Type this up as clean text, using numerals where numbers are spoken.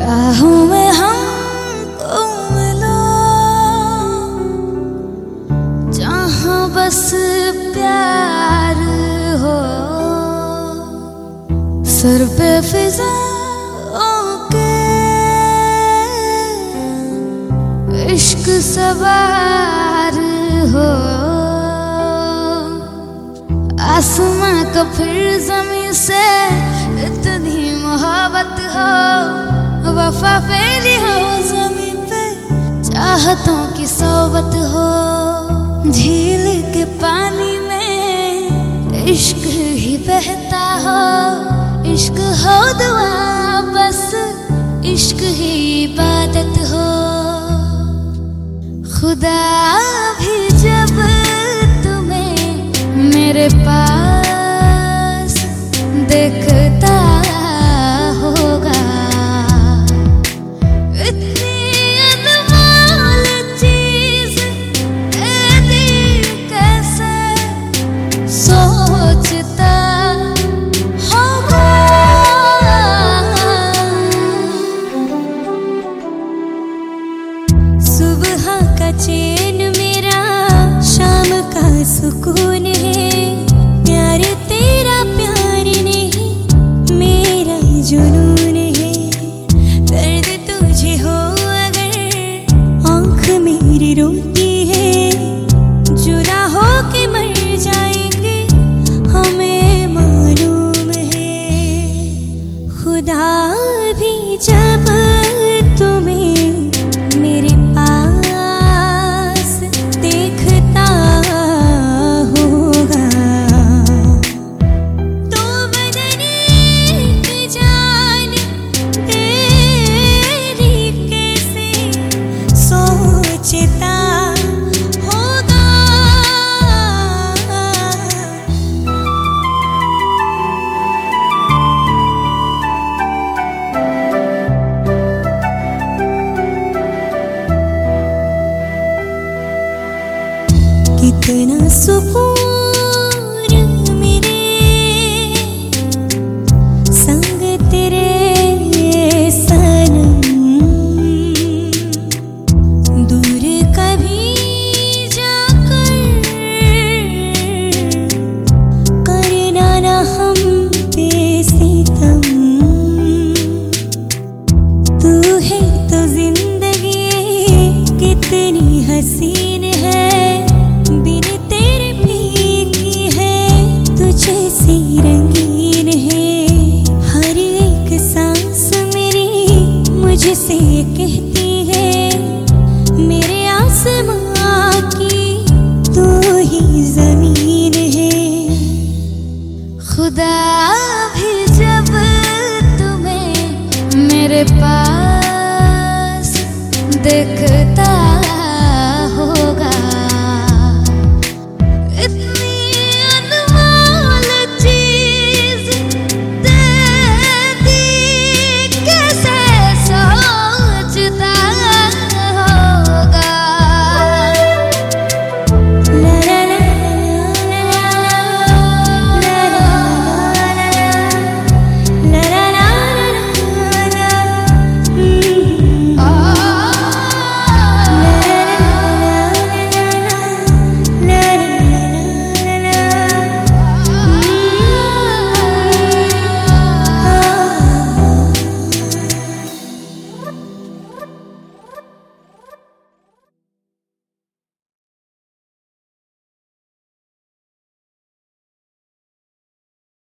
राहों में हमको मिलो जहाँ बस प्यार हो, सर पे फिजाओं के इश्क सवार हो, आसमां का फिर ज़मीं से इतनी मोहब्बत हो, वफा फैली हो ज़मीं पे चाहतों की सोबत हो, झील के पानी में इश्क ही बहता हो, इश्क हो दुआ बस इश्क ही इबादत हो। खुदा भी जब तुम्हें मेरे पास देखता होगा, इतनी अनमोल चीज ए दिल कैसे सोचता होगा। सुबह का चैन मेरा शाम का सुकून है, प्यार तेरा प्यार नहीं मेरा जुनून है। दर्द तुझे हो अगर आँख मेरी रोती है, जुदा हो के मर जाएंगे हमें मालूम है। खुदा भी जब तुम्हें मेरे पास देखता होगा, तो बदने की जान तेरी कैसे सोचता होगा। कितना सुकून मेरे संग तेरे सनम, दूर कभी जाकर करना ना हम पे सितम। तू है तो जिंदगी कितनी हसीन है, बिन तेरे फीकी है तुझसे रंगीन है। हर एक सांस मेरी मुझसे कहती है, मेरे आसमां की तू ही जमीन है। खुदा भी जब तुम्हें मेरे पास देख